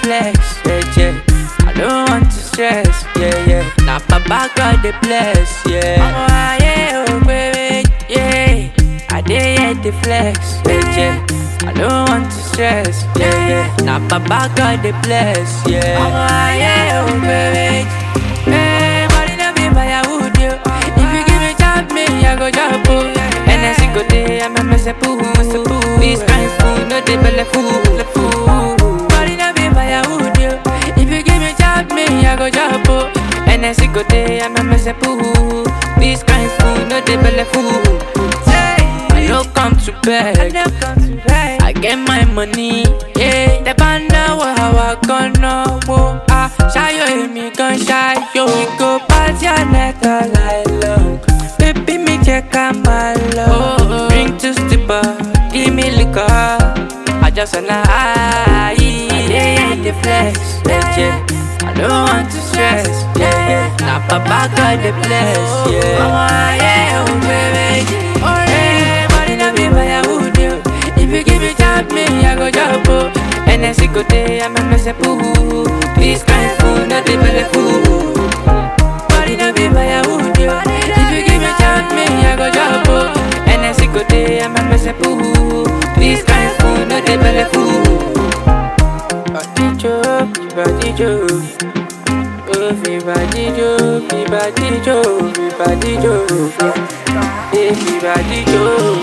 flex, yeah. I don't want to stress, yeah. Now Papa got the bless, yeah. Oh, yeah, oh, baby, yeah. I did the flex, yeah. I don't want to stress, yeah. Now Papa got the bless, yeah. Oh, yeah, oh, baby, hey, body not be by a wood, yo. If you give me job, me, I go job, oh. And I see go there, I'm a mess of poo. This kind food, no they belly food. Body not be by a wood, yo. If you give me job, me, I go job, oh. And I see go there, I'm a mess of poo. This kind food, no they belly food. I don't come to beg, I get my money, yeah. The band now, how I gonna go? Shy you, me gon' shy you. We go past your net, all I love. Baby, me check out my love. Bring to stipper, give me liquor. I just wanna high, yeah, the flex, yeah. I don't want to stress, yeah. Now Papa got the bless, yeah. Oh, yeah, oh, baby, oh, yeah. Body not be by a wood, yo. If you give me job, me, I go job, oh. And I see go there, I'm a mess of poo. This kind food, not the belly food. Body not be by a wood, yo. If you give me job, me, I go job, oh. And I see go there, I'm a mess of poo. This kind food, not the belly food. Body joke, body joke, body joke, body joke, body joke, body joke.